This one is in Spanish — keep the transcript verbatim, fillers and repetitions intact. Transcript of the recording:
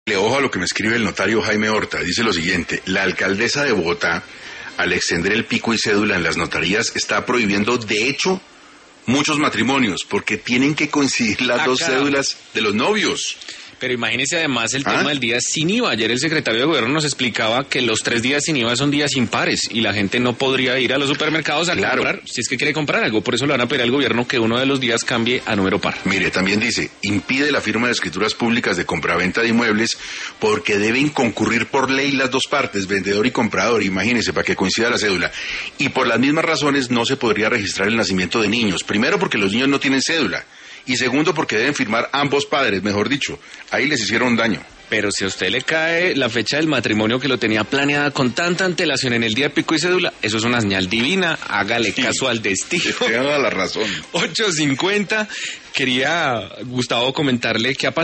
Le ojo a lo que me escribe el notario Jaime Horta. Dice lo siguiente: la alcaldesa de Bogotá, al extender el pico y cédula en las notarías, está prohibiendo, de hecho, muchos matrimonios, porque tienen que coincidir las ah, dos caramba. cédulas de los novios. Pero imagínese además el ¿Ah? tema del día sin I V A. Ayer el secretario de Gobierno nos explicaba que los tres días sin I V A son días impares y la gente no podría ir a los supermercados a Claro. comprar si es que quiere comprar algo. Por eso le van a pedir al gobierno que uno de los días cambie a número par. Mire, también dice, impide la firma de escrituras públicas de compraventa de inmuebles porque deben concurrir por ley las dos partes, vendedor y comprador, imagínense, para que coincida la cédula. Y por las mismas razones no se podría registrar el nacimiento de niños. Primero, porque los niños no tienen cédula. Y segundo, porque deben firmar ambos padres, mejor dicho. Ahí les hicieron daño. Pero si a usted le cae la fecha del matrimonio que lo tenía planeada con tanta antelación en el día de pico y cédula, eso es una señal divina, hágale Sí. caso al destino. Te da la razón. ocho cincuenta, quería, Gustavo, comentarle qué ha pasado.